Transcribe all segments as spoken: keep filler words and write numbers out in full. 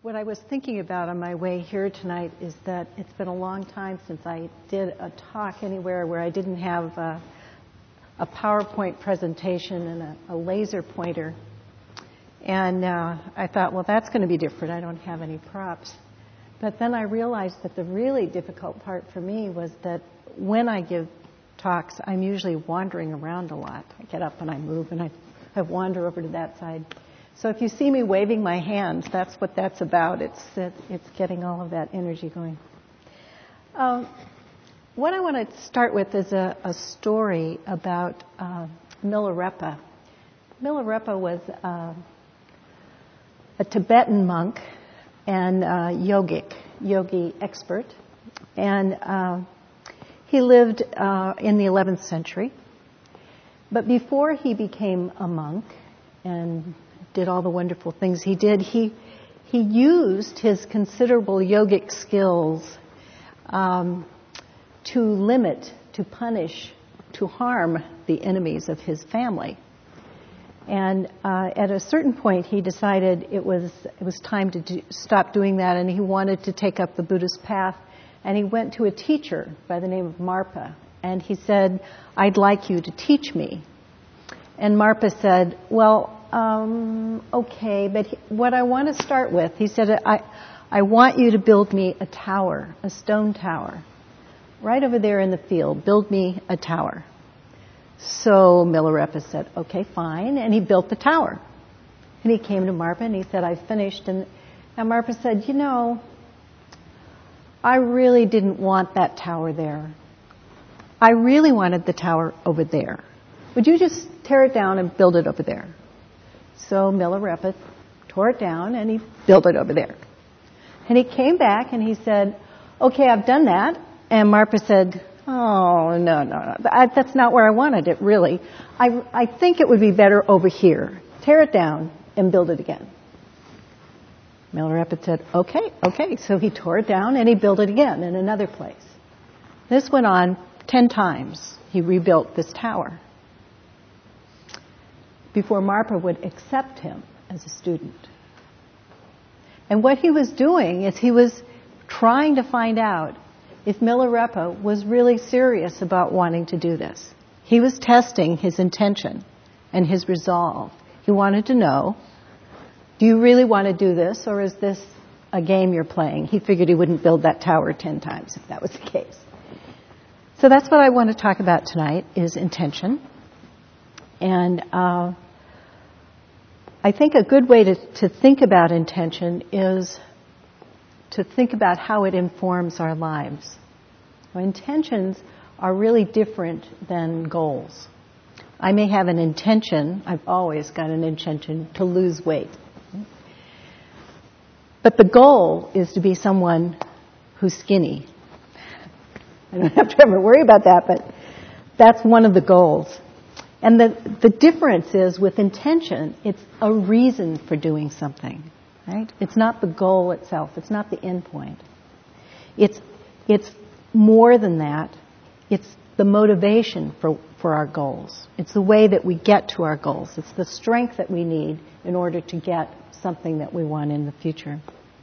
What I was thinking about on my way here tonight is that it's been a long time since I did a talk anywhere where I didn't have a, a PowerPoint presentation and a, a laser pointer. And uh, I thought, well, that's going to be different. I don't have any props. But then I realized that the really difficult part for me was that when I give talks, I'm usually wandering around a lot. I get up and I move and I, I wander over to that side. So if you see me waving my hands, that's what that's about. It's it's getting all of that energy going. Um, what I want to start with is a, a story about uh, Milarepa. Milarepa was uh, a Tibetan monk and uh, yogic, yogi expert. And uh, he lived uh, in the eleventh century. But before he became a monk and did all the wonderful things he did, he he used his considerable yogic skills um, to limit, to punish, to harm the enemies of his family. And uh, at a certain point, he decided it was it was time to do, stop doing that, and he wanted to take up the Buddhist path. And he went to a teacher by the name of Marpa, and he said, "I'd like you to teach me." And Marpa said, "Well, Um, okay, but he, what I want to start with," he said, I, I want you to build me a tower, a stone tower, right over there in the field. Build me a tower. So Milarepa said, okay, fine, and he built the tower. And he came to Marpa and he said, I've finished. And, and Marpa said, you know, I really didn't want that tower there. I really wanted the tower over there. Would you just tear it down and build it over there? So Milarepa tore it down and he built it over there. And he came back and he said, okay, I've done that. And Marpa said, oh, no, no, no. I, that's not where I wanted it, really. I, I think it would be better over here. Tear it down and build it again. Milarepa said, okay, okay. So he tore it down and he built it again in another place. This went on ten times. He rebuilt this tower before Marpa would accept him as a student. And what he was doing is he was trying to find out if Milarepa was really serious about wanting to do this. He was testing his intention and his resolve. He wanted to know, do you really want to do this, or is this a game you're playing? He figured he wouldn't build that tower ten times if that was the case. So that's what I want to talk about tonight, is intention. And uh, I think a good way to, to think about intention is to think about how it informs our lives. Now, intentions are really different than goals. I may have an intention, I've always got an intention to lose weight. But the goal is to be someone who's skinny. I don't have to ever worry about that, but that's one of the goals. And the, the difference is with intention, it's a reason for doing something, right? It's not the goal itself. It's not the end point. It's, it's more than that. It's the motivation for, for our goals. It's the way that we get to our goals. It's the strength that we need in order to get something that we want in the future.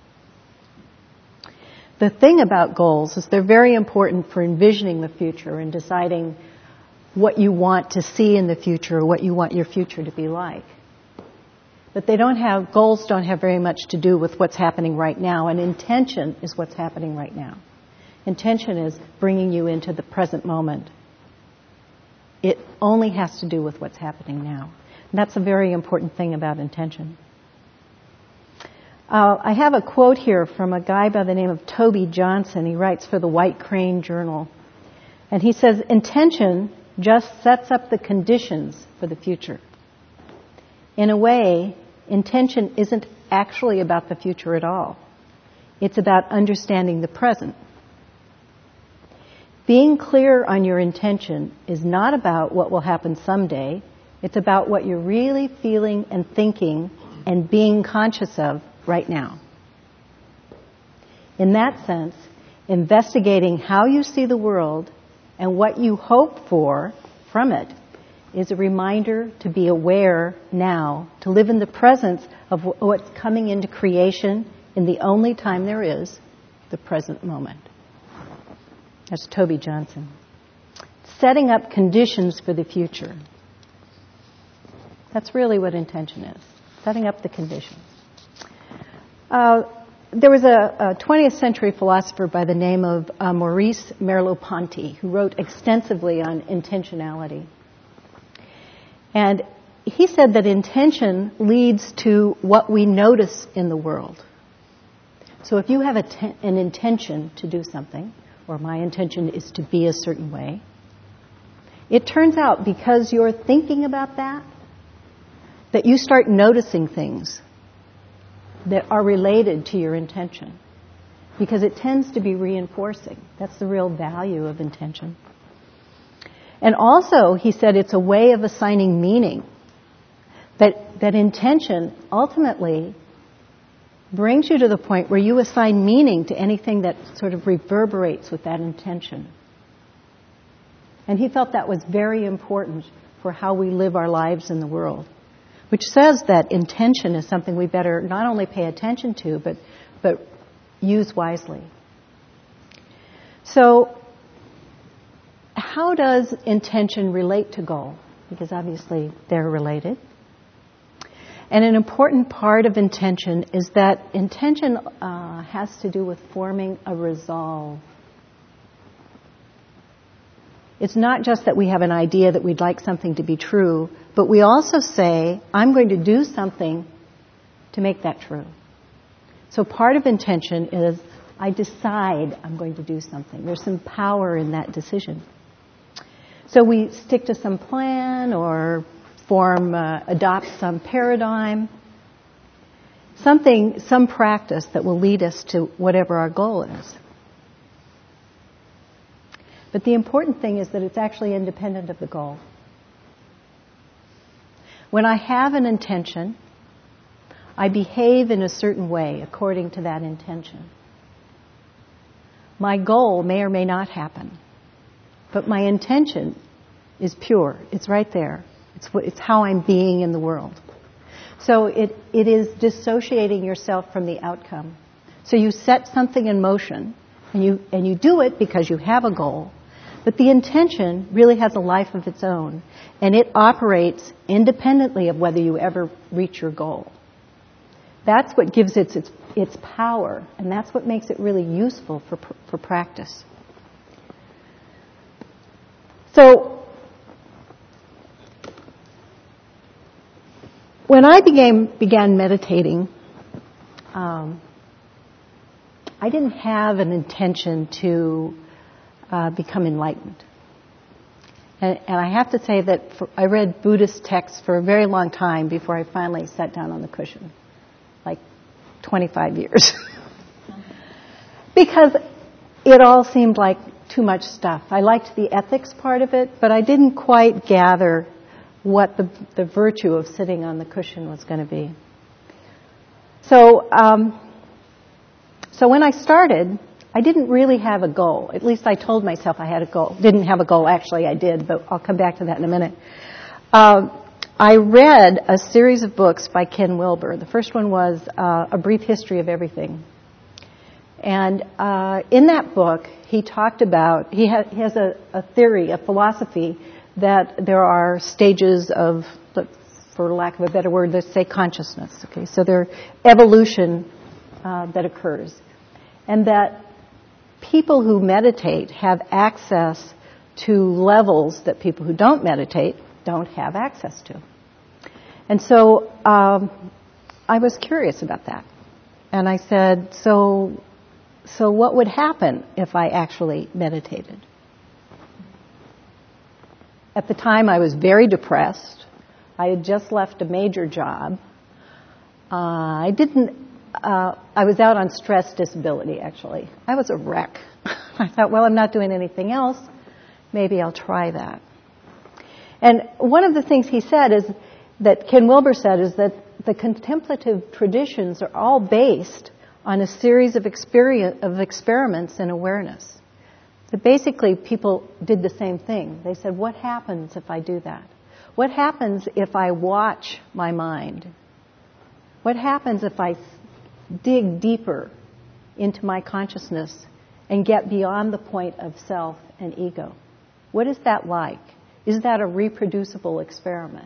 The thing about goals is they're very important for envisioning the future and deciding what you want to see in the future, or what you want your future to be like. But they don't have, goals don't have very much to do with what's happening right now, and intention is what's happening right now. Intention is bringing you into the present moment. It only has to do with what's happening now. And that's a very important thing about intention. Uh, I have a quote here from a guy by the name of Toby Johnson. He writes for the White Crane Journal. And he says, intention just sets up the conditions for the future. In a way, intention isn't actually about the future at all. It's about understanding the present. Being clear on your intention is not about what will happen someday. It's about what you're really feeling and thinking and being conscious of right now. In that sense, investigating how you see the world and what you hope for from it is a reminder to be aware now, to live in the presence of what's coming into creation in the only time there is, the present moment. That's Toby Johnson. Setting up conditions for the future. That's really what intention is, setting up the conditions. Uh, there was a, a twentieth century philosopher by the name of uh, Maurice Merleau-Ponty who wrote extensively on intentionality. And he said that intention leads to what we notice in the world. So if you have a te- an intention to do something, or my intention is to be a certain way, it turns out because you're thinking about that, that you start noticing things that are related to your intention. Because it tends to be reinforcing. That's the real value of intention. And also, he said, it's a way of assigning meaning. That, that intention ultimately brings you to the point where you assign meaning to anything that sort of reverberates with that intention. And he felt that was very important for how we live our lives in the world, which says that intention is something we better not only pay attention to, but, but use wisely. So, how does intention relate to goal? Because obviously they're related. And an important part of intention is that intention uh, has to do with forming a resolve. It's not just that we have an idea that we'd like something to be true, but we also say, I'm going to do something to make that true. So part of intention is, I decide I'm going to do something. There's some power in that decision. So we stick to some plan or form, uh, adopt some paradigm, something, some practice that will lead us to whatever our goal is. But the important thing is that it's actually independent of the goal. When I have an intention, I behave in a certain way according to that intention. My goal may or may not happen, but my intention is pure. It's right there. It's what, it's how I'm being in the world. So it, it is dissociating yourself from the outcome. So you set something in motion, and you and you do it because you have a goal, but the intention really has a life of its own, and it operates independently of whether you ever reach your goal. That's what gives it its its power, and that's what makes it really useful for for practice. So, when I began, began meditating, um, I didn't have an intention to uh, become enlightened. And, and I have to say that for, I read Buddhist texts for a very long time before I finally sat down on the cushion, like twenty-five years. Because it all seemed like too much stuff. I liked the ethics part of it, but I didn't quite gather what the, the virtue of sitting on the cushion was going to be. So, um, so when I started, I didn't really have a goal. At least I told myself I had a goal. Didn't have a goal. Actually, I did, but I'll come back to that in a minute. Uh, I read a series of books by Ken Wilber. The first one was uh, A Brief History of Everything. And uh, in that book, he talked about, he, ha- he has a, a theory, a philosophy, that there are stages of, for lack of a better word, let's say consciousness. Okay, so there evolution uh, that occurs, and that people who meditate have access to levels that people who don't meditate don't have access to. And so um, I was curious about that, and I said, so, so what would happen if I actually meditated? At the time, I was very depressed. I had just left a major job. Uh, I didn't, uh, I was out on stress disability, actually. I was a wreck. I thought, well, I'm not doing anything else. Maybe I'll try that. And one of the things he said is, that Ken Wilber said, is that the contemplative traditions are all based on a series of, experience, of experiments in awareness. So basically, people did the same thing. They said, what happens if I do that? What happens if I watch my mind? What happens if I dig deeper into my consciousness and get beyond the point of self and ego. What is that like? Is that a reproducible experiment?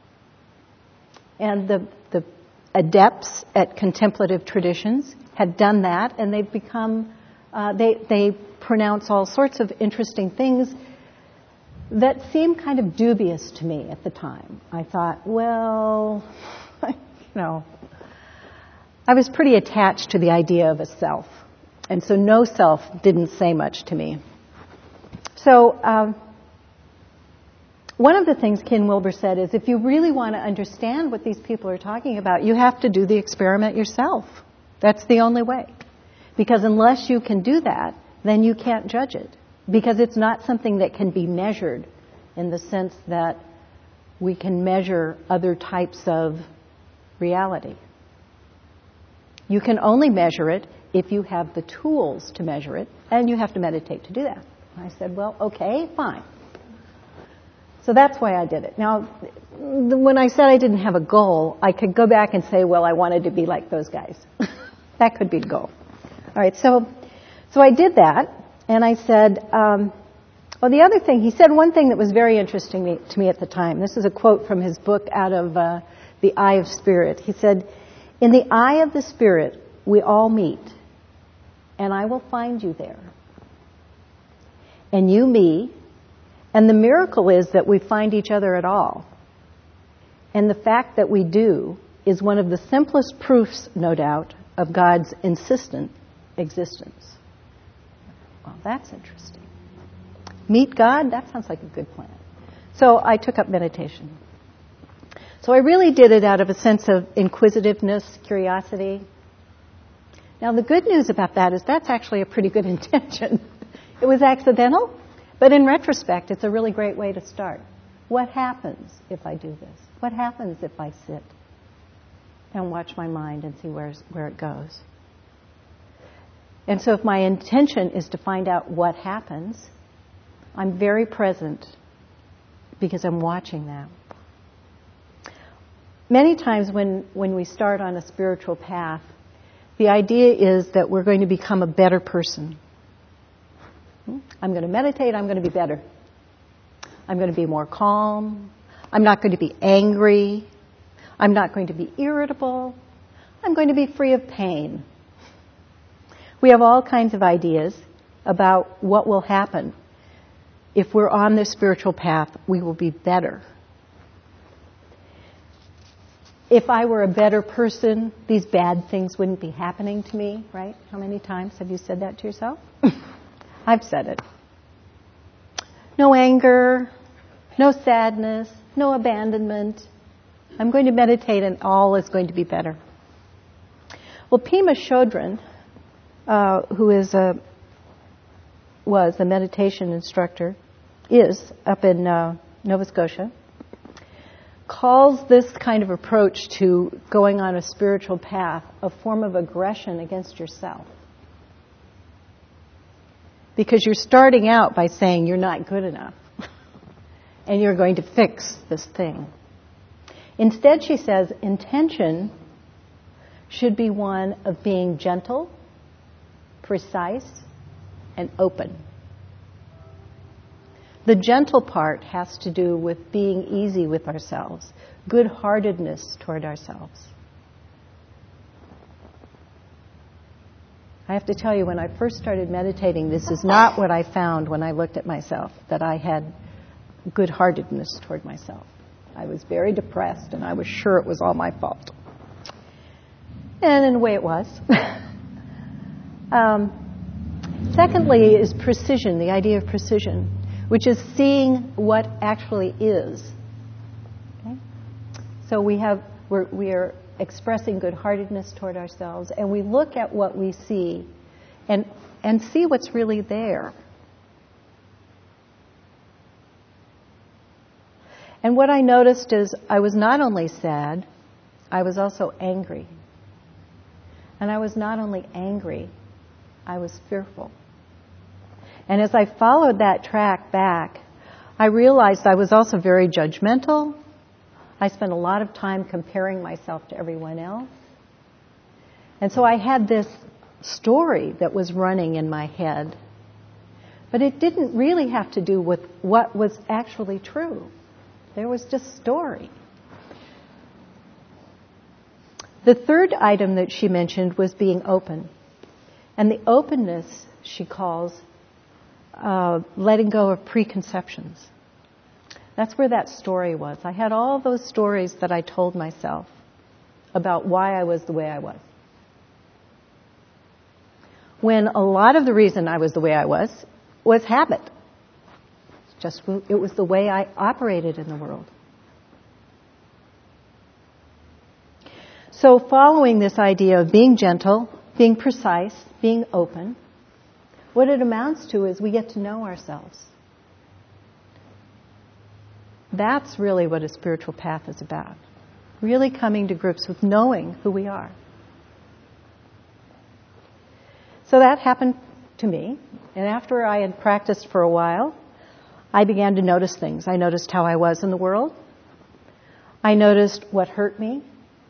And the, the adepts at contemplative traditions had done that, and they've become, uh, they, they pronounce all sorts of interesting things that seemed kind of dubious to me at the time. I thought, well, you know, I was pretty attached to the idea of a self. And so no self didn't say much to me. So um, one of the things Ken Wilber said is if you really want to understand what these people are talking about, you have to do the experiment yourself. That's the only way. Because unless you can do that, then you can't judge it. Because it's not something that can be measured in the sense that we can measure other types of reality. You can only measure it if you have the tools to measure it, and you have to meditate to do that. I said, well, okay, fine. So that's why I did it. Now, when I said I didn't have a goal, I could go back and say, well, I wanted to be like those guys. That could be the goal. All right, so so I did that, and I said, um, well, the other thing, he said one thing that was very interesting me, to me at the time. This is a quote from his book out of uh, The Eye of Spirit. He said, in the eye of the Spirit, we all meet, and I will find you there. And you me, and the miracle is that we find each other at all. And the fact that we do is one of the simplest proofs, no doubt, of God's insistent existence. Well, that's interesting. Meet God? That sounds like a good plan. So I took up meditation. So I really did it out of a sense of inquisitiveness, curiosity. Now the good news about that is that's actually a pretty good intention. It was accidental, but in retrospect, it's a really great way to start. What happens if I do this? What happens if I sit and watch my mind and see where, where it goes? And so if my intention is to find out what happens, I'm very present because I'm watching that. Many times when, when we start on a spiritual path, the idea is that we're going to become a better person. I'm going to meditate, I'm going to be better. I'm going to be more calm. I'm not going to be angry. I'm not going to be irritable. I'm going to be free of pain. We have all kinds of ideas about what will happen. If we're on this spiritual path, we will be better. If I were a better person, these bad things wouldn't be happening to me, right? How many times have you said that to yourself? I've said it. No anger, no sadness, no abandonment. I'm going to meditate and all is going to be better. Well, Pema Chodron, uh, who is a, was a meditation instructor, is up in uh, Nova Scotia, calls this kind of approach to going on a spiritual path a form of aggression against yourself. Because you're starting out by saying you're not good enough and you're going to fix this thing. Instead, she says, intention should be one of being gentle, precise, and open. The gentle part has to do with being easy with ourselves, good-heartedness toward ourselves. I have to tell you, when I first started meditating, this is not what I found when I looked at myself, that I had good-heartedness toward myself. I was very depressed, and I was sure it was all my fault. And in a way it was. um, secondly is precision, the idea of precision, which is seeing what actually is. Okay? So we have, we're, we are expressing good-heartedness toward ourselves, and we look at what we see and and see what's really there. And what I noticed is I was not only sad, I was also angry. And I was not only angry, I was fearful. And as I followed that track back, I realized I was also very judgmental. I spent a lot of time comparing myself to everyone else. And so I had this story that was running in my head, but it didn't really have to do with what was actually true. There was just story. The third item that she mentioned was being open. And the openness, she calls, uh, letting go of preconceptions. That's where that story was. I had all those stories that I told myself about why I was the way I was. When a lot of the reason I was the way I was was habit. Just it was the way I operated in the world. So following this idea of being gentle, being precise, being open, what it amounts to is we get to know ourselves. That's really what a spiritual path is about. Really coming to grips with knowing who we are. So that happened to me. And after I had practiced for a while, I began to notice things. I noticed how I was in the world. I noticed what hurt me.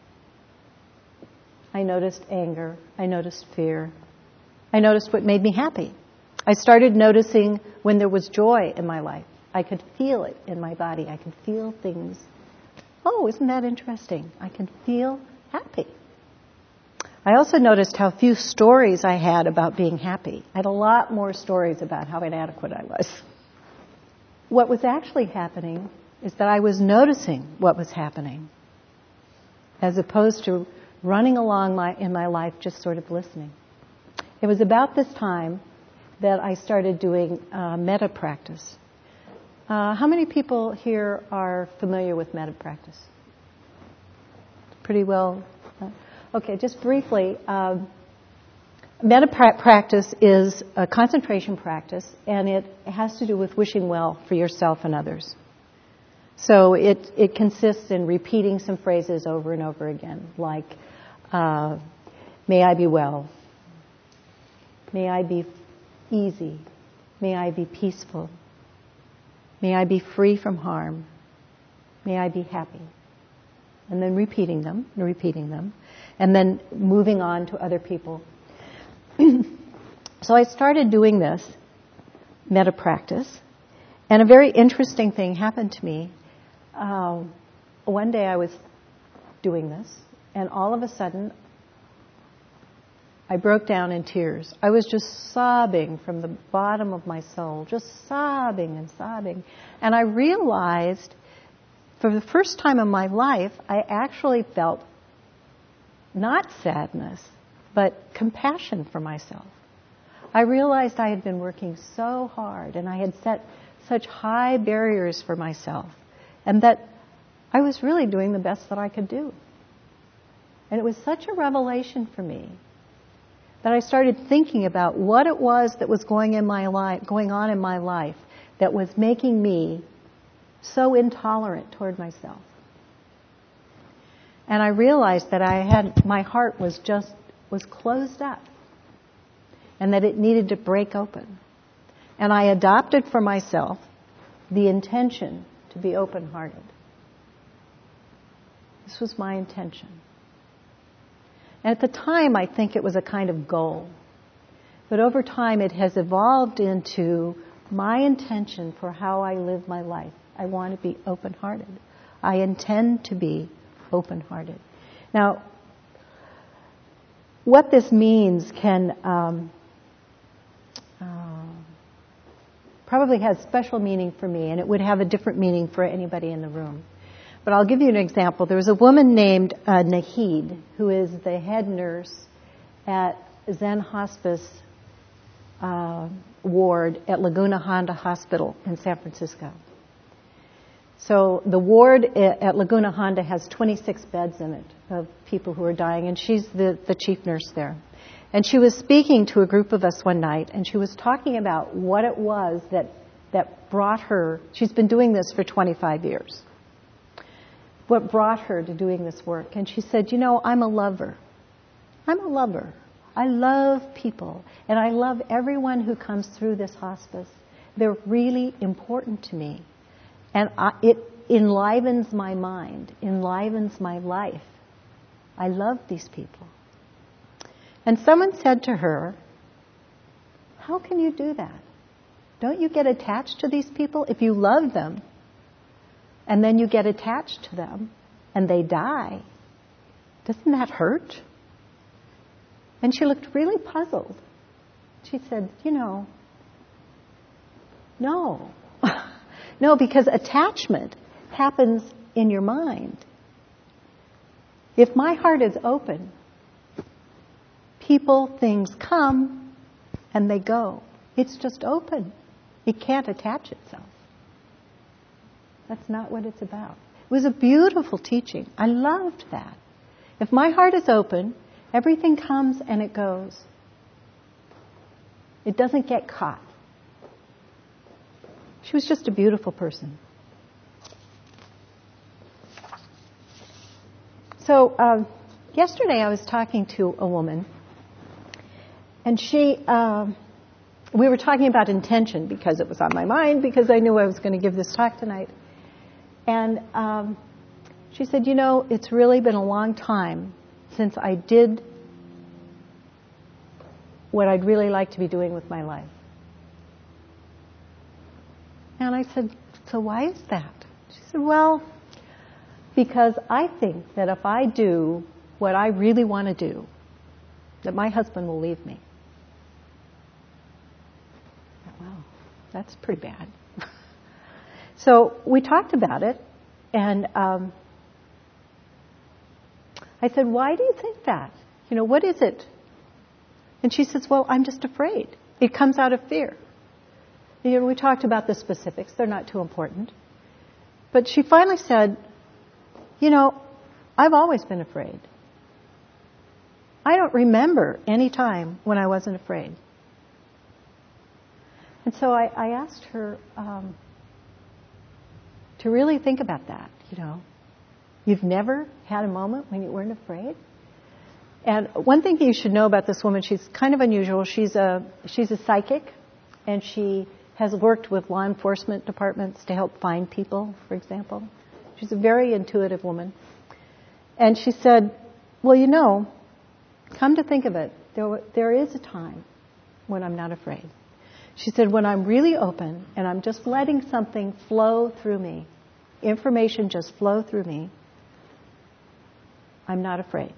I noticed anger. I noticed fear. I noticed what made me happy. I started noticing when there was joy in my life. I could feel it in my body. I could feel things. Oh, isn't that interesting? I can feel happy. I also noticed how few stories I had about being happy. I had a lot more stories about how inadequate I was. What was actually happening is that I was noticing what was happening, as opposed to running along my, in my life just sort of listening. It was about this time that I started doing uh, metta practice. Uh, how many people here are familiar with metta practice? Pretty well. Uh, okay, just briefly. Um, metta pra- practice is a concentration practice, and it has to do with wishing well for yourself and others. So it, it consists in repeating some phrases over and over again, like, uh, may I be well, may I be easy, may I be peaceful, may I be free from harm, may I be happy. And then repeating them, and repeating them, and then moving on to other people. So I started doing this metta practice, and a very interesting thing happened to me. Uh, one day I was doing this, and all of a sudden I broke down in tears. I was just sobbing from the bottom of my soul, just sobbing and sobbing. And I realized for the first time in my life, I actually felt not sadness, but compassion for myself. I realized I had been working so hard, and I had set such high barriers for myself, and that I was really doing the best that I could do. And it was such a revelation for me that I started thinking about what it was that was going in my life, going on in my life that was making me so intolerant toward myself. And I realized that I had, my heart was just, was closed up, and that it needed to break open. And I adopted for myself the intention to be open-hearted. This was my intention. And at the time, I think it was a kind of goal. But over time, it has evolved into my intention for how I live my life. I want to be open-hearted. I intend to be open-hearted. Now, what this means can um, uh, probably has special meaning for me, and it would have a different meaning for anybody in the room. But I'll give you an example. There was a woman named uh, Nahid, who is the head nurse at Zen Hospice uh, ward at Laguna Honda Hospital in San Francisco. So the ward at Laguna Honda has twenty-six beds in it of people who are dying, and she's the, the chief nurse there. And she was speaking to a group of us one night, and she was talking about what it was that, that brought her, she's been doing this for twenty-five years, what brought her to doing this work. And she said, you know, I'm a lover. I'm a lover. I love people, and I love everyone who comes through this hospice. They're really important to me. And I, it enlivens my mind, enlivens my life. I love these people. And someone said to her, how can you do that? Don't you get attached to these people? If you love them, and then you get attached to them, and they die, doesn't that hurt? And she looked really puzzled. She said, you know, no. No, because attachment happens in your mind. If my heart is open, people, things come, and they go. It's just open. It can't attach itself. That's not what it's about. It was a beautiful teaching. I loved that. If my heart is open, everything comes and it goes. It doesn't get caught. She was just a beautiful person. So uh, yesterday I was talking to a woman, and she, uh, we were talking about intention because it was on my mind, because I knew I was going to give this talk tonight. And um, she said, you know, it's really been a long time since I did what I'd really like to be doing with my life. And I said, so why is that? She said, well, because I think that if I do what I really want to do, that my husband will leave me. Well, that's pretty bad. So we talked about it, and um, I said, why do you think that? You know, what is it? And she says, well, I'm just afraid. It comes out of fear. You know, we talked about the specifics. They're not too important. But she finally said, you know, I've always been afraid. I don't remember any time when I wasn't afraid. And so I, I asked her um, to really think about that, you know. You've never had a moment when you weren't afraid? And one thing you should know about this woman, she's kind of unusual. She's a she's a psychic, and she has worked with law enforcement departments to help find people, for example. She's a very intuitive woman. And she said, well, you know, come to think of it, there, there is a time when I'm not afraid. She said, when I'm really open and I'm just letting something flow through me, information just flow through me, I'm not afraid.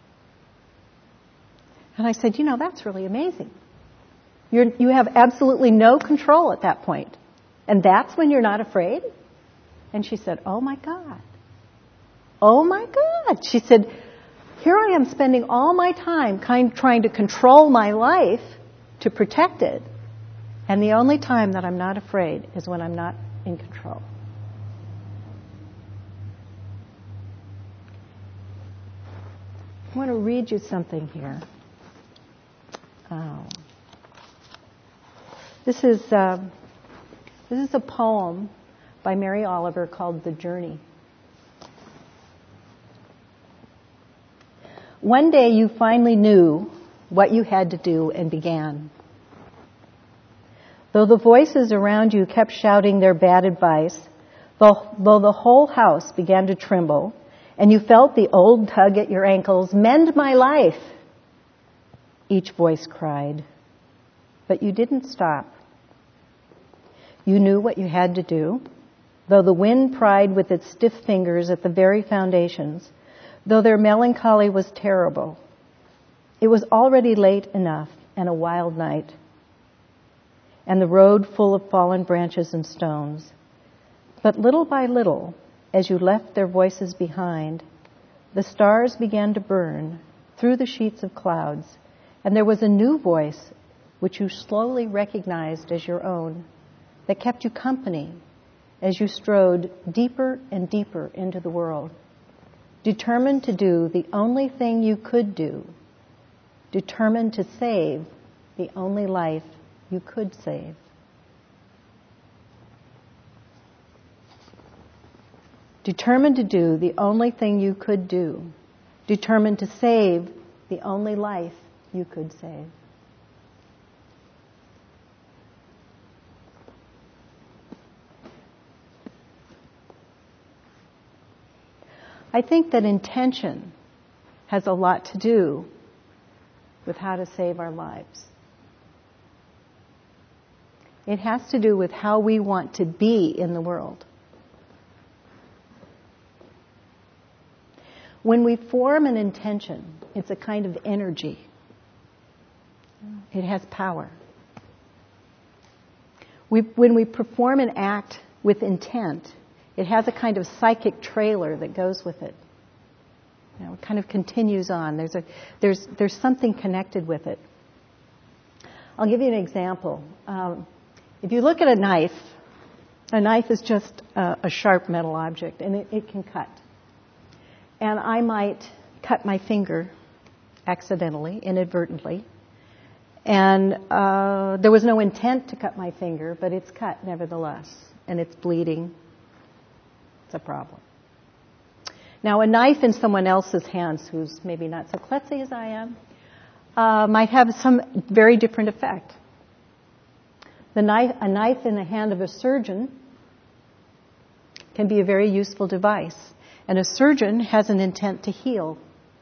And I said, you know, that's really amazing. You're, you have absolutely no control at that point. And that's when you're not afraid? And she said, oh my God. Oh my God. She said, here I am spending all my time kind trying to control my life to protect it. And the only time that I'm not afraid is when I'm not in control. I want to read you something here. Oh. This is uh, this is a poem by Mary Oliver called The Journey. One day you finally knew what you had to do and began. Though the voices around you kept shouting their bad advice, though, though the whole house began to tremble, and you felt the old tug at your ankles, mend my life, each voice cried. But you didn't stop. You knew what you had to do, though the wind pried with its stiff fingers at the very foundations, though their melancholy was terrible. It was already late enough and a wild night, and the road full of fallen branches and stones. But little by little, as you left their voices behind, the stars began to burn through the sheets of clouds, and there was a new voice which you slowly recognized as your own, that kept you company as you strode deeper and deeper into the world, determined to do the only thing you could do, determined to save the only life you could save. Determined to do the only thing you could do, determined to save the only life you could save. I think that intention has a lot to do with how to save our lives. It has to do with how we want to be in the world. When we form an intention, it's a kind of energy. It has power. We, when we perform an act with intent, it has a kind of psychic trailer that goes with it. You know, it kind of continues on. There's a, there's, there's something connected with it. I'll give you an example. Um, if you look at a knife, a knife is just a, a sharp metal object, and it, it can cut. And I might cut my finger accidentally, inadvertently. And uh, there was no intent to cut my finger, but it's cut nevertheless. And it's bleeding. It's a problem. Now, a knife in someone else's hands, who's maybe not so klutzy as I am, uh, might have some very different effect. The knife, a knife in the hand of a surgeon can be a very useful device. And a surgeon has an intent to heal.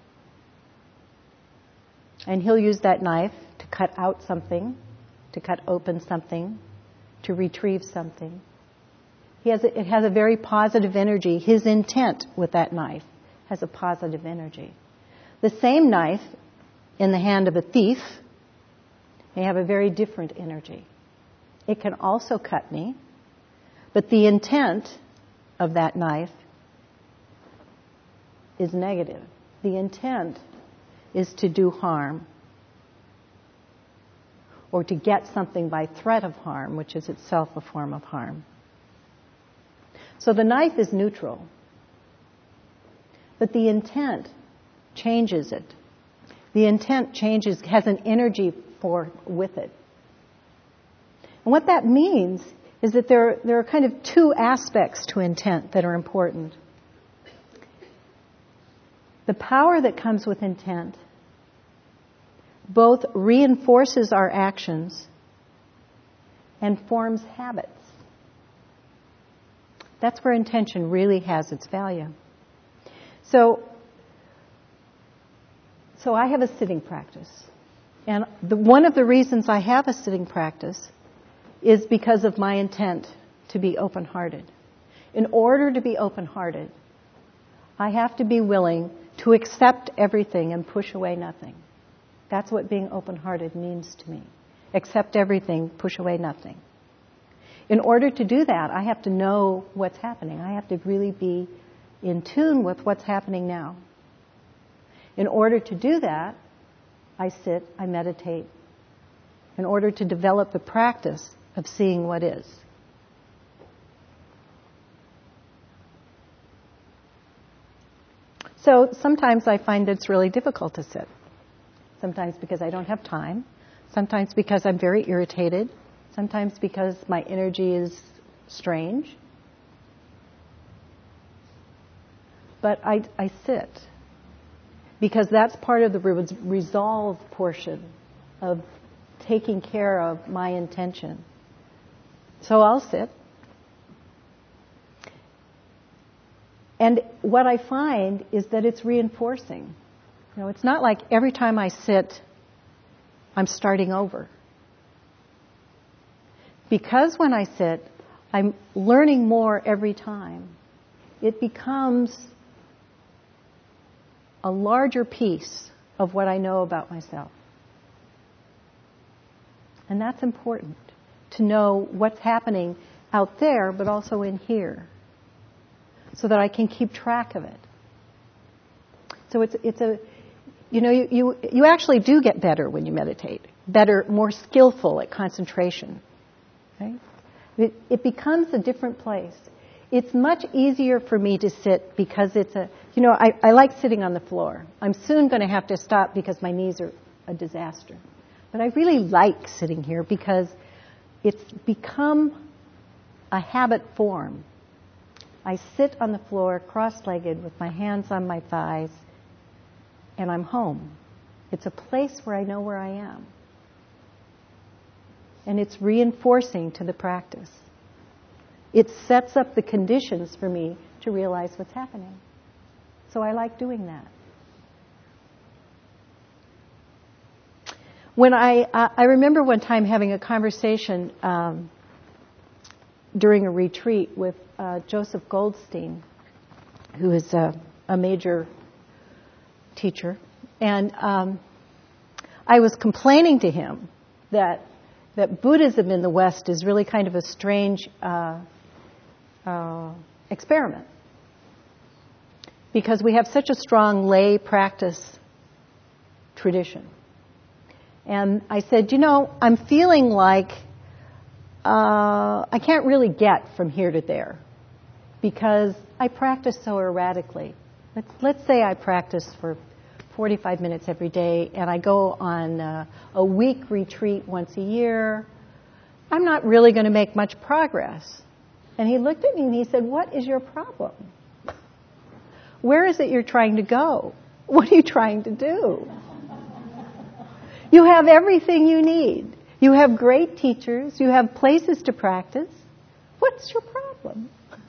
And he'll use that knife to cut out something, to cut open something, to retrieve something. He has a, it has a very positive energy. His intent with that knife has a positive energy. The same knife in the hand of a thief may have a very different energy. It can also cut me, but the intent of that knife is negative. The intent is to do harm or to get something by threat of harm, which is itself a form of harm. So the knife is neutral, but the intent changes it. The intent changes, has an energy for with it. And what that means is that there, there are kind of two aspects to intent that are important. The power that comes with intent both reinforces our actions and forms habits. That's where intention really has its value. So, so I have a sitting practice. And the, one of the reasons I have a sitting practice is because of my intent to be open-hearted. In order to be open-hearted, I have to be willing to accept everything and push away nothing. That's what being open-hearted means to me. Accept everything, push away nothing. In order to do that, I have to know what's happening. I have to really be in tune with what's happening now. In order to do that, I sit, I meditate, in order to develop the practice of seeing what is. So sometimes I find it's really difficult to sit. Sometimes because I don't have time. Sometimes because I'm very irritated. Sometimes because my energy is strange. But I, I sit. Because that's part of the res- resolve portion of taking care of my intention. So I'll sit. And what I find is that it's reinforcing. You know, it's not like every time I sit, I'm starting over. Because when I sit, I'm learning more every time. It becomes a larger piece of what I know about myself. And that's important, to know what's happening out there, but also in here, so that I can keep track of it. So it's it's a, you know, you, you, you actually do get better when you meditate, better, more skillful at concentration. Right? It, it becomes a different place. It's much easier for me to sit because it's a, you know, I, I like sitting on the floor. I'm soon going to have to stop because my knees are a disaster. But I really like sitting here because it's become a habit form. I sit on the floor cross-legged with my hands on my thighs, and I'm home. It's a place where I know where I am. And it's reinforcing to the practice. It sets up the conditions for me to realize what's happening. So I like doing that. When I, uh, I remember one time having a conversation um, during a retreat with uh, Joseph Goldstein, who is a, a major teacher, and um, I was complaining to him that that Buddhism in the West is really kind of a strange uh, uh, experiment, because we have such a strong lay practice tradition. And I said, you know, I'm feeling like uh, I can't really get from here to there because I practice so erratically. Let's, let's say I practice for forty-five minutes every day and I go on uh, a week retreat once a year. I'm not really going to make much progress. And he looked at me and he said, what is your problem? Where is it you're trying to go? What are you trying to do? You have everything you need. You have great teachers. You have places to practice. What's your problem?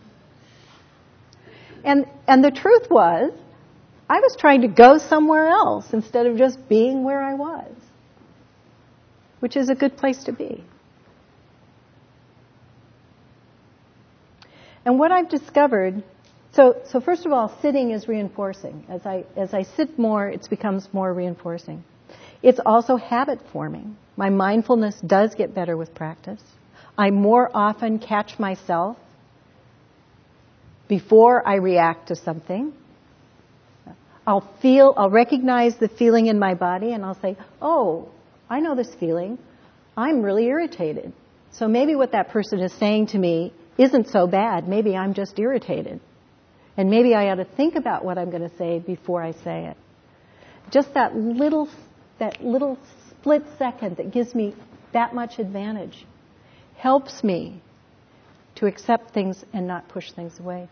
And and the truth was, I was trying to go somewhere else instead of just being where I was, which is a good place to be. And what I've discovered, so so first of all, sitting is reinforcing. As I as I sit more, it becomes more reinforcing. It's also habit forming. My mindfulness does get better with practice. I more often catch myself before I react to something. I'll feel, I'll recognize the feeling in my body and I'll say, oh, I know this feeling. I'm really irritated. So maybe what that person is saying to me isn't so bad. Maybe I'm just irritated. And maybe I ought to think about what I'm going to say before I say it. Just that little that little split second that gives me that much advantage helps me to accept things and not push things away.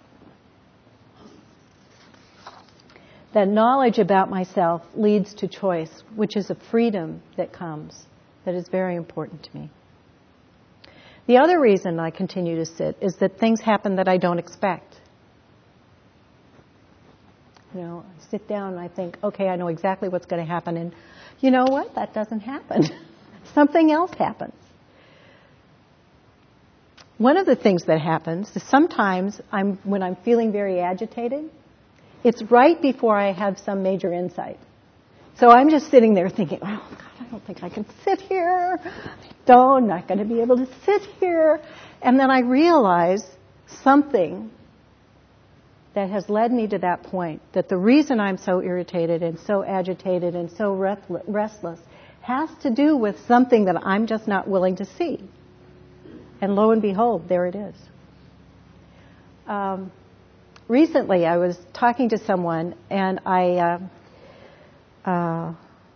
That knowledge about myself leads to choice, which is a freedom that comes, that is very important to me. The other reason I continue to sit is that things happen that I don't expect. You know, I sit down and I think, okay, I know exactly what's going to happen. And you know what? That doesn't happen. Something else happens. One of the things that happens is sometimes I'm, when I'm feeling very agitated, it's right before I have some major insight. So I'm just sitting there thinking, oh, God, I don't think I can sit here. No, I'm not going to be able to sit here. And then I realize something that has led me to that point, that the reason I'm so irritated and so agitated and so restless has to do with something that I'm just not willing to see. And lo and behold, there it is. Um, recently, I was talking to someone, and I, uh, uh,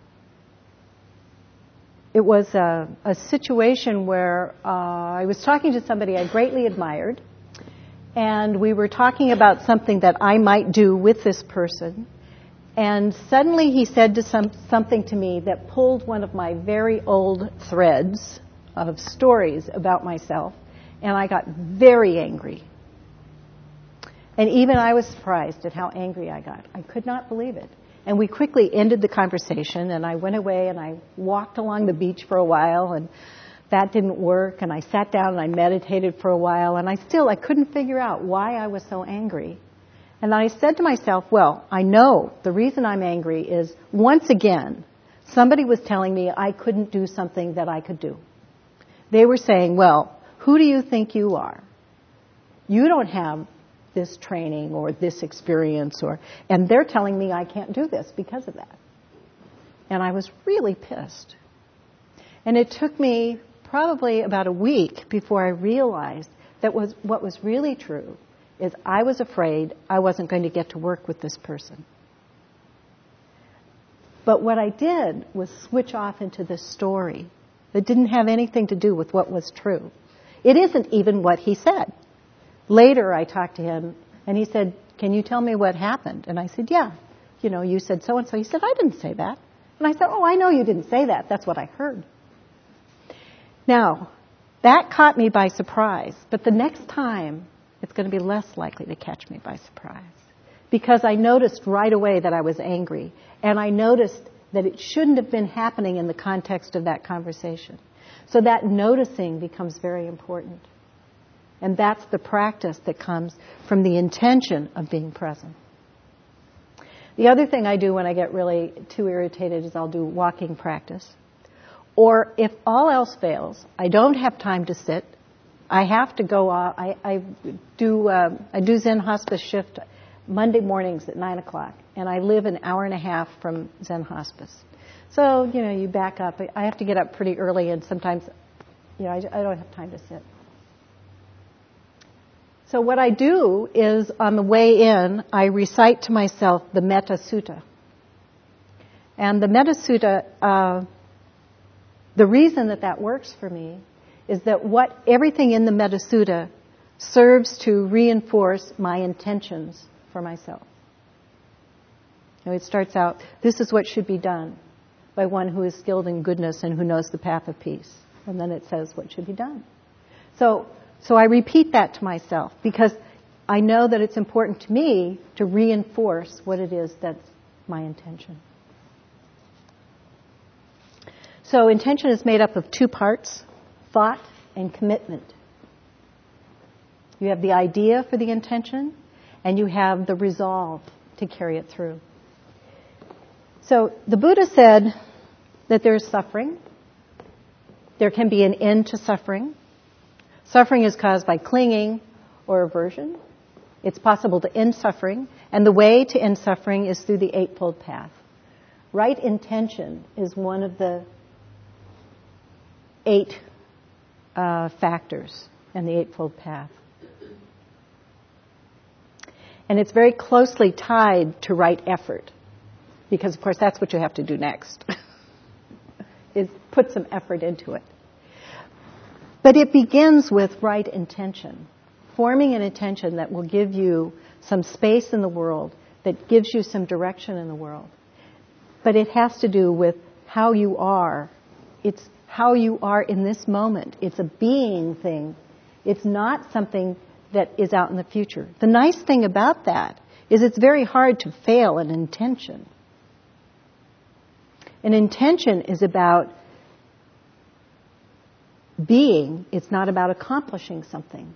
it was a, a situation where uh, I was talking to somebody I greatly admired, and we were talking about something that I might do with this person. And suddenly he said to some, something to me that pulled one of my very old threads of stories about myself. And I got very angry. And even I was surprised at how angry I got. I could not believe it. And we quickly ended the conversation, and I went away and I walked along the beach for a while, and that didn't work, and I sat down and I meditated for a while, and I still, I couldn't figure out why I was so angry. And I said to myself, well, I know the reason I'm angry is, once again, somebody was telling me I couldn't do something that I could do. They were saying, well, who do you think you are? You don't have this training or this experience, or, and they're telling me I can't do this because of that. And I was really pissed. And it took me probably about a week before I realized that was what was really true is I was afraid I wasn't going to get to work with this person. But what I did was switch off into this story that didn't have anything to do with what was true. It isn't even what he said. Later I talked to him and he said, can you tell me what happened? And I said, yeah, you know, you said so and so. He said, I didn't say that. And I said, oh, I know you didn't say that. That's what I heard. Now, that caught me by surprise, but the next time it's going to be less likely to catch me by surprise, because I noticed right away that I was angry, and I noticed that it shouldn't have been happening in the context of that conversation. So that noticing becomes very important. And that's the practice that comes from the intention of being present. The other thing I do when I get really too irritated is I'll do walking practice. Or if all else fails, I don't have time to sit. I have to go off. I, I do uh, I do Zen hospice shift Monday mornings at nine o'clock, and I live an hour and a half from Zen hospice. So you know, you back up. I have to get up pretty early, and sometimes, you know, I, I don't have time to sit. So what I do is, on the way in, I recite to myself the Metta Sutta. And the Metta Sutta, uh, the reason that that works for me is that what everything in the Metta Sutta serves to reinforce my intentions for myself. You know, it starts out, this is what should be done by one who is skilled in goodness and who knows the path of peace. And then it says what should be done. So, so I repeat that to myself because I know that it's important to me to reinforce what it is that's my intention. So intention is made up of two parts, thought and commitment. You have the idea for the intention, and you have the resolve to carry it through. So the Buddha said that there's suffering. There can be an end to suffering. Suffering is caused by clinging or aversion. It's possible to end suffering, and the way to end suffering is through the Eightfold Path. Right intention is one of the eight uh, factors in the Eightfold Path. And it's very closely tied to right effort, because, of course, that's what you have to do next, is put some effort into it. But it begins with right intention, forming an intention that will give you some space in the world, that gives you some direction in the world. But it has to do with how you are. It's how you are in this moment. It's a being thing. It's not something that is out in the future. The nice thing about that is it's very hard to fail an intention. An intention is about being. It's not about accomplishing something.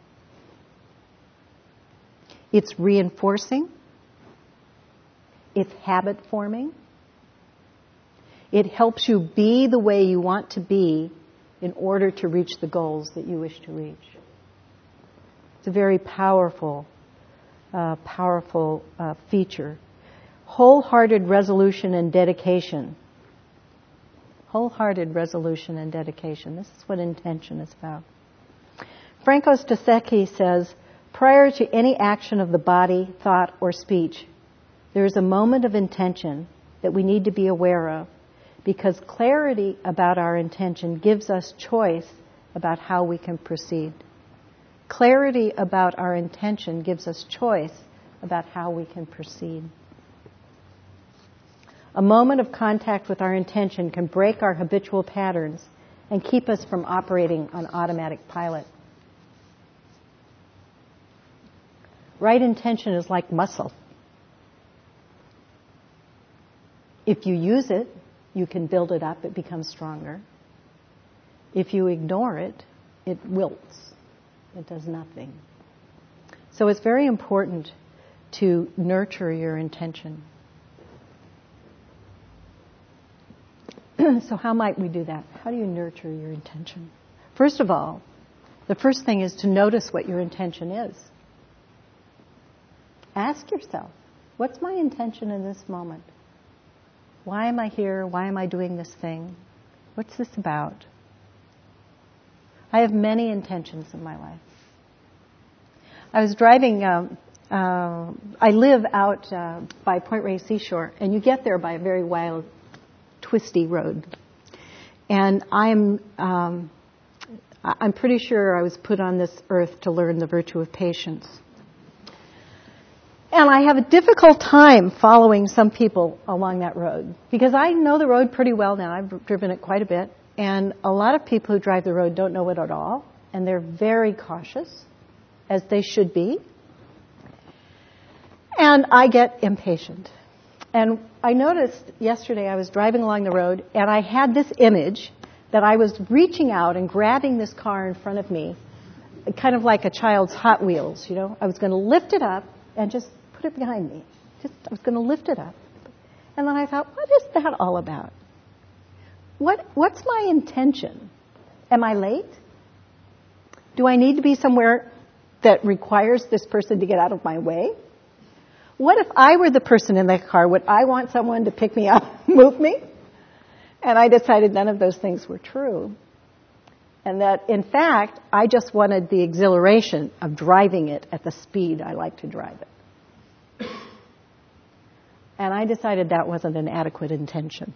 It's reinforcing. It's habit forming. It helps you be the way you want to be in order to reach the goals that you wish to reach. It's a very powerful, uh, powerful uh, feature. Wholehearted resolution and dedication. Wholehearted resolution and dedication. This is what intention is about. Franco Stasecki says, prior to any action of the body, thought, or speech, there is a moment of intention that we need to be aware of, because clarity about our intention gives us choice about how we can proceed. Clarity about our intention gives us choice about how we can proceed. A moment of contact with our intention can break our habitual patterns and keep us from operating on automatic pilot. Right intention is like muscle. If you use it, you can build it up, it becomes stronger. If you ignore it, it wilts. It does nothing. So it's very important to nurture your intention. So how might we do that? How do you nurture your intention? First of all, the first thing is to notice what your intention is. Ask yourself, what's my intention in this moment? Why am I here? Why am I doing this thing? What's this about? I have many intentions in my life. I was driving, um, uh, I live out uh, by Point Reyes Seashore, and you get there by a very wild, twisty road. And I'm, um, I'm pretty sure I was put on this earth to learn the virtue of patience. And I have a difficult time following some people along that road, because I know the road pretty well now. I've driven it quite a bit. And a lot of people who drive the road don't know it at all, and they're very cautious, as they should be. And I get impatient. And I noticed yesterday I was driving along the road and I had this image that I was reaching out and grabbing this car in front of me, kind of like a child's Hot Wheels, you know. I was going to lift it up and just put it behind me. Just, I was going to lift it up. And then I thought, what is that all about? What, what's my intention? Am I late? Do I need to be somewhere that requires this person to get out of my way? What if I were the person in that car? Would I want someone to pick me up, move me? And I decided none of those things were true. And that, in fact, I just wanted the exhilaration of driving it at the speed I like to drive it. And I decided that wasn't an adequate intention.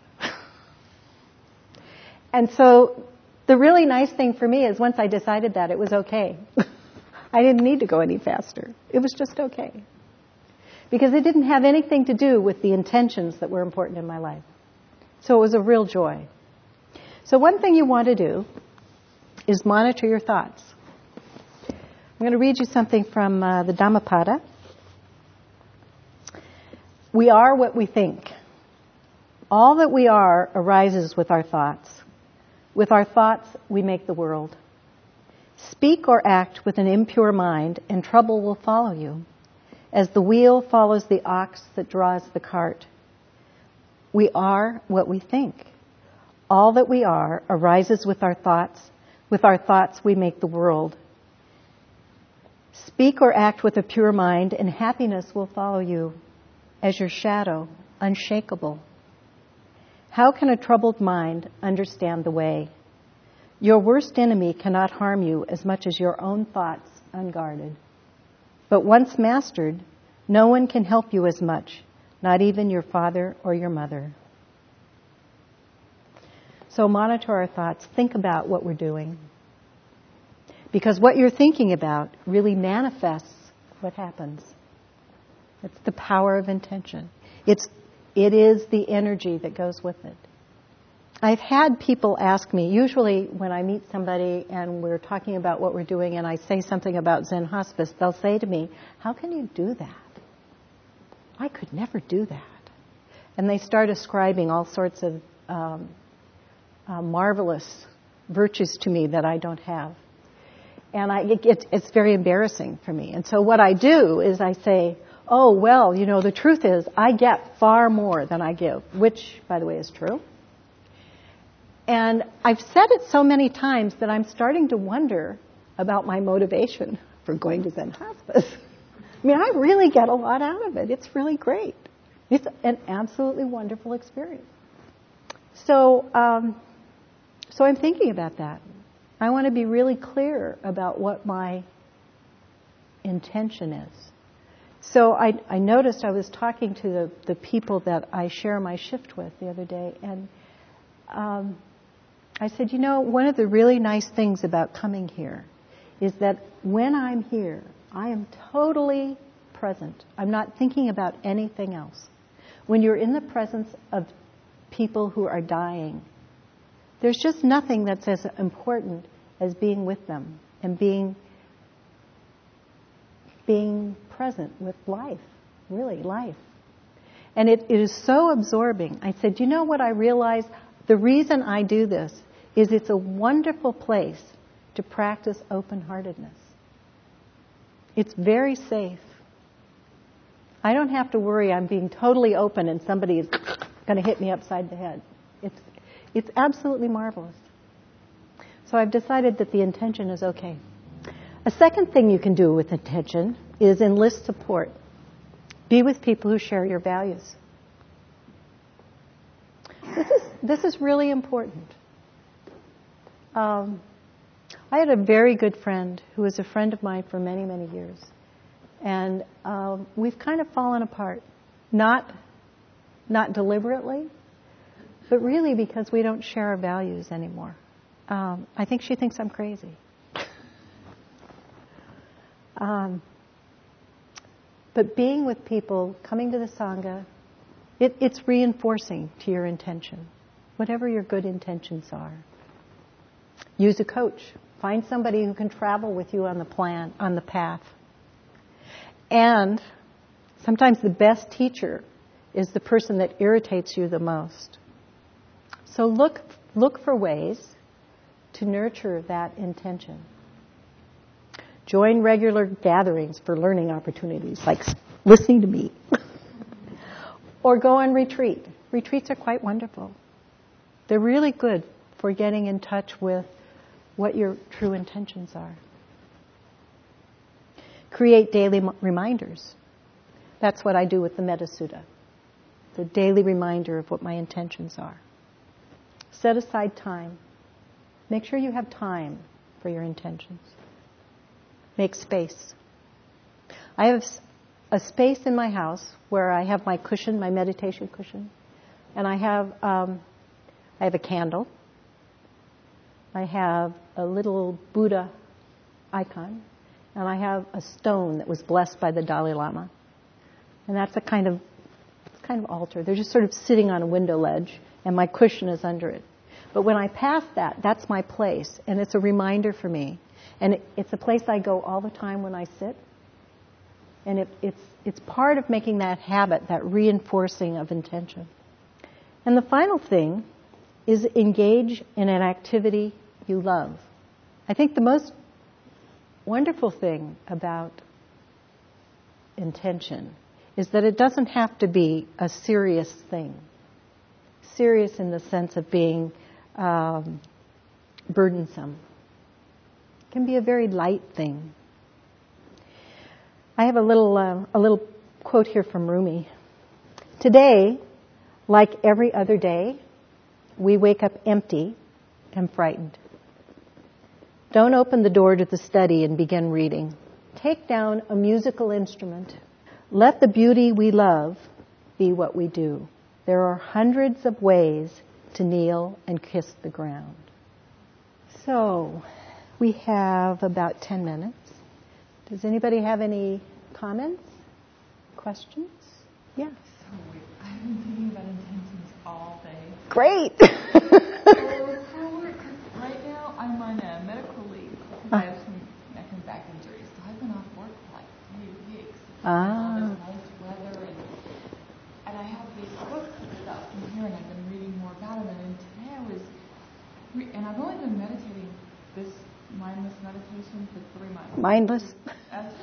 And so the really nice thing for me is once I decided that, it was okay. I didn't need to go any faster. It was just okay. Because it didn't have anything to do with the intentions that were important in my life. So it was a real joy. So one thing you want to do is monitor your thoughts. I'm going to read you something from uh, the Dhammapada. We are what we think. All that we are arises with our thoughts. With our thoughts, we make the world. Speak or act with an impure mind, and trouble will follow you, as the wheel follows the ox that draws the cart. We are what we think. All that we are arises with our thoughts. With our thoughts, we make the world. Speak or act with a pure mind, and happiness will follow you, as your shadow, unshakable. How can a troubled mind understand the way? Your worst enemy cannot harm you as much as your own thoughts unguarded. But once mastered, no one can help you as much, not even your father or your mother. So monitor our thoughts. Think about what we're doing. Because what you're thinking about really manifests what happens. It's the power of intention. It's, it is the energy that goes with it. I've had people ask me, usually when I meet somebody and we're talking about what we're doing and I say something about Zen Hospice, they'll say to me, how can you do that? I could never do that. And they start ascribing all sorts of um, uh, marvelous virtues to me that I don't have. And I, it, it, it's very embarrassing for me. And so what I do is I say, oh, well, you know, the truth is I get far more than I give, which, by the way, is true. And I've said it so many times that I'm starting to wonder about my motivation for going to Zen Hospice. I mean, I really get a lot out of it. It's really great. It's an absolutely wonderful experience. So, um, so I'm thinking about that. I want to be really clear about what my intention is. So I, I noticed I was talking to the, the people that I share my shift with the other day, and um, I said, you know, one of the really nice things about coming here is that when I'm here, I am totally present. I'm not thinking about anything else. When you're in the presence of people who are dying, there's just nothing that's as important as being with them and being being present with life, really, life. And it, it is so absorbing. I said, you know what I realized? The reason I do this is it's a wonderful place to practice open-heartedness. It's very safe. I don't have to worry I'm being totally open and somebody is going to hit me upside the head. It's, it's absolutely marvelous. So I've decided that the intention is okay. A second thing you can do with intention is enlist support. Be with people who share your values. This is, this is really important. Um, I had a very good friend who was a friend of mine for many, many years. And um, we've kind of fallen apart. Not, not deliberately, but really because we don't share our values anymore. Um, I think she thinks I'm crazy. Um, but being with people, coming to the Sangha, it, it's reinforcing to your intention, whatever your good intentions are. Use a coach. Find somebody who can travel with you on the plan, on the path. And sometimes the best teacher is the person that irritates you the most. So look, look for ways to nurture that intention. Join regular gatherings for learning opportunities, like listening to me. Or go on retreat. Retreats are quite wonderful. They're really good for getting in touch with what your true intentions are. Create daily reminders. That's what I do with the Metta Sutta. The daily reminder of what my intentions are. Set aside time. Make sure you have time for your intentions. Make space. I have a space in my house where I have my cushion, my meditation cushion, and I have um, I have a candle. I have a little Buddha icon, and I have a stone that was blessed by the Dalai Lama, and that's a kind of kind of altar. They're just sort of sitting on a window ledge, and my cushion is under it. But when I pass that, that's my place, and it's a reminder for me. And it, it's a place I go all the time when I sit. And it, it's it's part of making that habit, that reinforcing of intention. And the final thing is engage in an activity you love. I think the most wonderful thing about intention is that it doesn't have to be a serious thing. Serious in the sense of being um, burdensome. It can be a very light thing. I have a little uh, a little quote here from Rumi. Today, like every other day, we wake up empty and frightened. Don't open the door to the study and begin reading. Take down a musical instrument. Let the beauty we love be what we do. There are hundreds of ways to kneel and kiss the ground. So, we have about ten minutes. Does anybody have any comments? Questions? Yes. So I've been thinking about intentions all day. Great! Right now I'm on a medical leave because I have some neck and back injuries. So I've been off work for like three weeks. Ah. And all this nice weather. And, and I have these books and stuff in here and I've been reading more about them. And then today I was, re- and I've only been meditating this mindless meditation for three months. Mindless? That's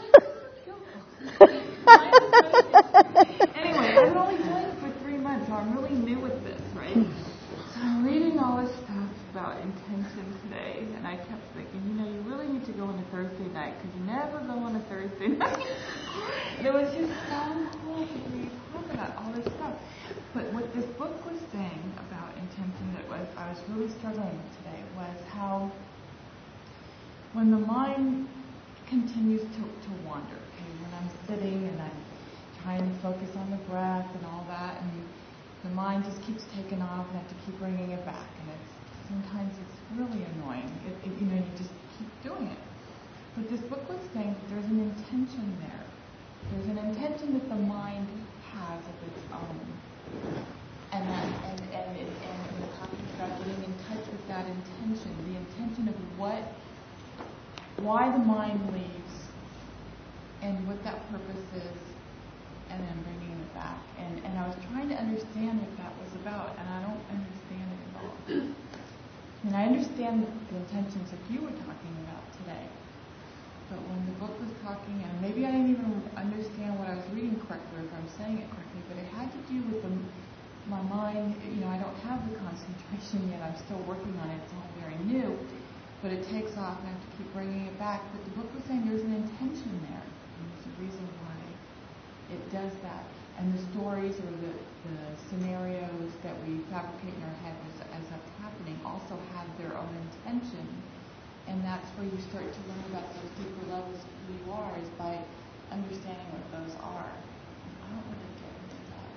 Anyway, I've been only doing it for three months, so I'm really new with this, right? So I'm reading all this stuff about intention today, and I kept thinking, you know, you really need to go on a Thursday night, because you never go on a Thursday night. And it was just so cool to hear you talk about all this stuff. But what this book was saying about intention that was I was really struggling with today was how when the mind continues to, to wander, okay, when I'm sitting and I'm trying to focus on the breath and all that, and the mind just keeps taking off, and I have to keep bringing it back, and it's sometimes it's really annoying. It, it, you know, you just keep doing it. But this book was saying that there's an intention there. There's an intention that the mind has of its own, and that, and and it, and we're talking about getting in touch with that intention, the intention of what. Why the mind leaves, and what that purpose is, and then bringing it back. And, and I was trying to understand what that was about, and I don't understand it at all. And I understand the intentions that you were talking about today. But when the book was talking, and maybe I didn't even understand what I was reading correctly, or if I'm saying it correctly, but it had to do with the, my mind. You know, I don't have the concentration yet. I'm still working on it. It's all very new. But it takes off, and I have to keep bringing it back. But the book was saying there's an intention there. And there's a reason why it does that. And the stories or the, the scenarios that we fabricate in our head as, as that's happening also have their own intention. And that's where you start to learn about those deeper levels of who you are, is by understanding what those are. I don't really get into that.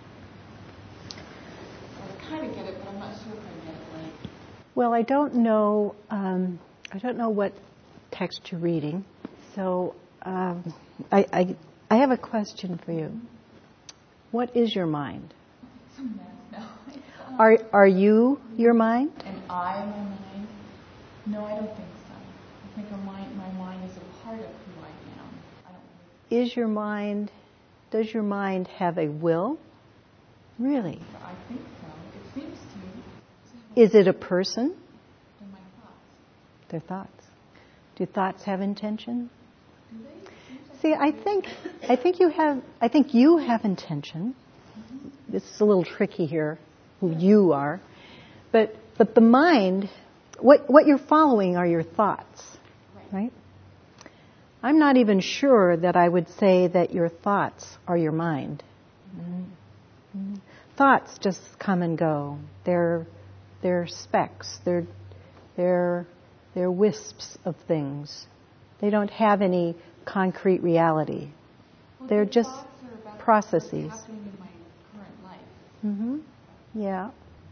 I kind of get it, but I'm not sure if I get it right. Well, I don't know. Um, I don't know what text you're reading, so um, I, I I have a question for you. What is your mind? It's a mess now. Are are you your mind? Am I my mind? No, I don't think so. I think a mind, my mind is a part of who I am. I don't Is your mind? Does your mind have a will? Really? I think so. It seems to. Is it a person? In my thoughts. Their thoughts. Do thoughts have intention? Do they? See, I think I think you have I think you have intention. Mm-hmm. This is a little tricky here, who you are, but but the mind, what what you're following are your thoughts, right? right? I'm not even sure that I would say that your thoughts are your mind. Mm-hmm. Thoughts just come and go. They're they're specks. They're they're they're wisps of things. They don't have any concrete reality. Well, They're the just thoughts are about processes. What's happening in my current life. Mm-hmm. Yeah.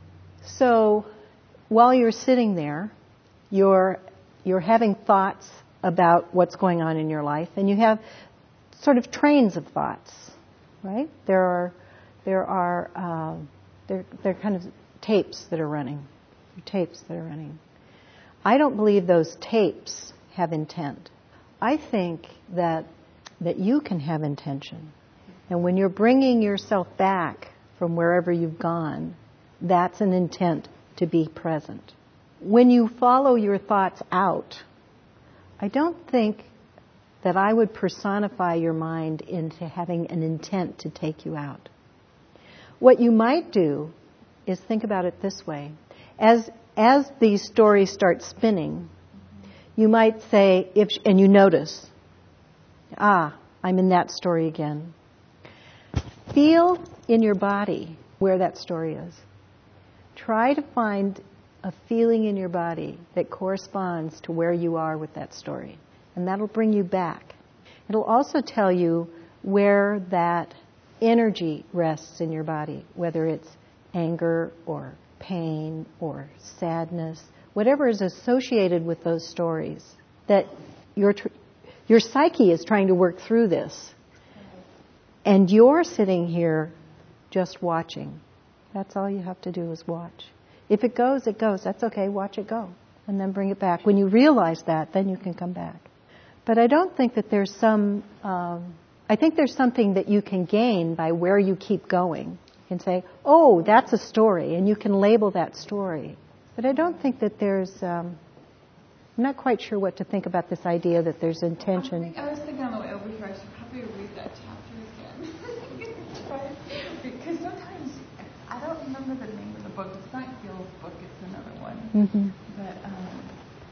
So while you're sitting there, you're you're having thoughts about what's going on in your life, and you have sort of trains of thoughts, right? There are there are uh, there they're kind of tapes that are running, tapes that are running. I don't believe those tapes have intent. I think that that you can have intention, and when you're bringing yourself back from wherever you've gone, that's an intent to be present. When you follow your thoughts out, I don't think that I would personify your mind into having an intent to take you out. What you might do is think about it this way. As as these stories start spinning, you might say, if and you notice, ah, I'm in that story again. Feel in your body where that story is. Try to find a feeling in your body that corresponds to where you are with that story. And that'll bring you back. It'll also tell you where that energy rests in your body, whether it's anger or pain or sadness, whatever is associated with those stories, that your tr- your psyche is trying to work through this. And you're sitting here just watching. That's all you have to do is watch. If it goes, it goes. That's okay. Watch it go. And then bring it back. When you realize that, then you can come back. But I don't think that there's some... Um, I think there's something that you can gain by where you keep going. You can say, oh, that's a story. And you can label that story. But I don't think that there's... Um, I'm not quite sure what to think about this idea that there's intention. I, think, I was thinking on the way over here, I should probably read that chapter again. Because sometimes, I don't remember the name of the book. It's not Gil's book, it's another one. Mm-hmm. But, um,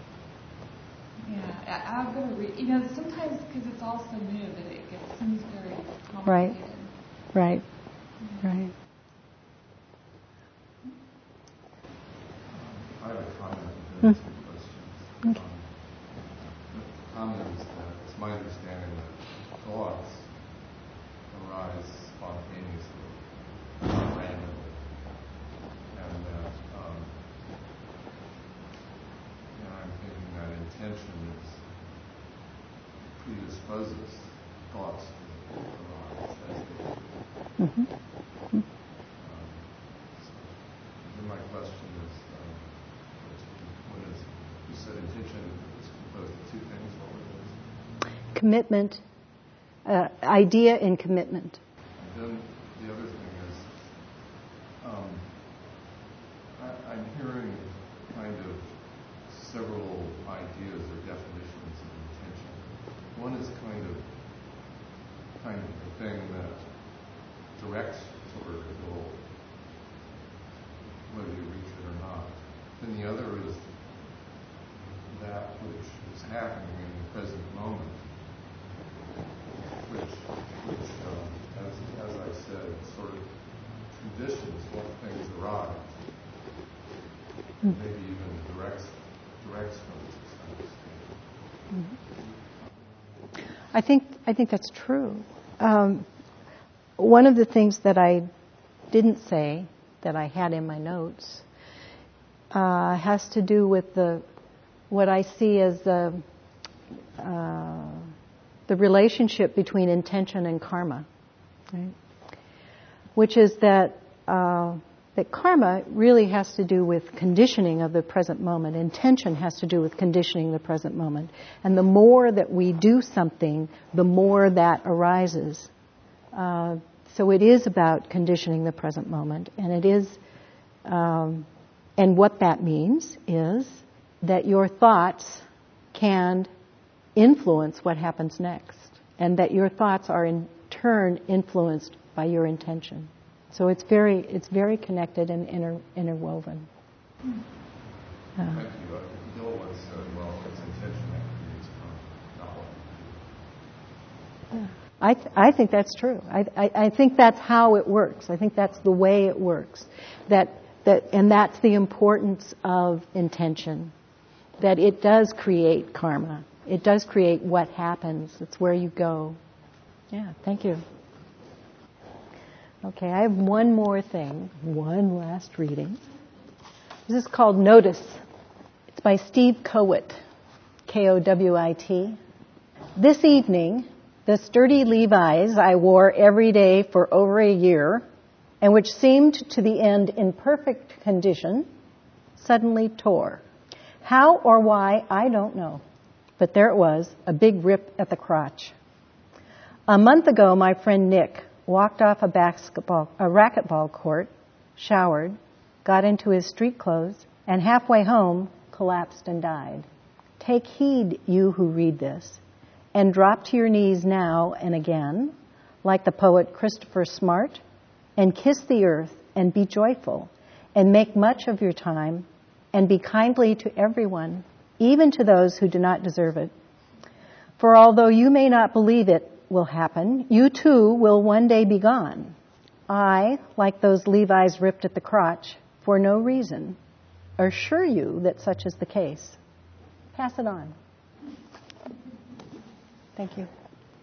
yeah, I, I'm going to read. You know, sometimes, because it's all so new, that it gets, seems very complicated. Right, right, yeah. right. I have a comment and two questions. Okay. Um, the comment is that it's my understanding that thoughts arise spontaneously, not randomly, and that um, and I'm thinking that intention is predisposes thoughts to arise as they Mm-hmm. um, so then my question is, um, what is, you said intention is composed of two things, what were those? Commitment, uh, idea and commitment. And then the other thing is, um, I, I'm hearing kind of several ideas or definitions of intention. One is kind of kind of the thing that directs toward a goal, whether you reach it or not. Then the other is that which is happening in the present moment, which, which um, as, as I said, sort of conditions what things arise, and maybe even directs, directs them to some extent. I think I think that's true. Um, one of the things that I didn't say that I had in my notes uh, has to do with the what I see as the uh, the relationship between intention and karma, right? Which is that uh, that karma really has to do with conditioning of the present moment. Intention has to do with conditioning the present moment, and the more that we do something, the more that arises uh, So it is about conditioning the present moment, and it is, um, and what that means is that your thoughts can influence what happens next, and that your thoughts are in turn influenced by your intention. So it's very, it's very connected and inter, interwoven. Uh, Thank you. Uh, Bill once said, well, it's intention that creates karma, not what you do. I, th- I think that's true. I, I, I think that's how it works. I think that's the way it works. That, that, and that's the importance of intention. That it does create karma. It does create what happens. It's where you go. Yeah, thank you. Okay, I have one more thing. One last reading. This is called Notice. It's by Steve Kowit, K O W I T. This evening, the sturdy Levi's I wore every day for over a year, and which seemed to the end in perfect condition, suddenly tore. How or why, I don't know. But there it was, a big rip at the crotch. A month ago, my friend Nick walked off a basketball, a racquetball court, showered, got into his street clothes, and halfway home, collapsed and died. Take heed, you who read this, and drop to your knees now and again, like the poet Christopher Smart, and kiss the earth and be joyful, and make much of your time, and be kindly to everyone, even to those who do not deserve it. For although you may not believe it will happen, you too will one day be gone. I, like those Levi's ripped at the crotch, for no reason, assure you that such is the case. Pass it on. Thank you.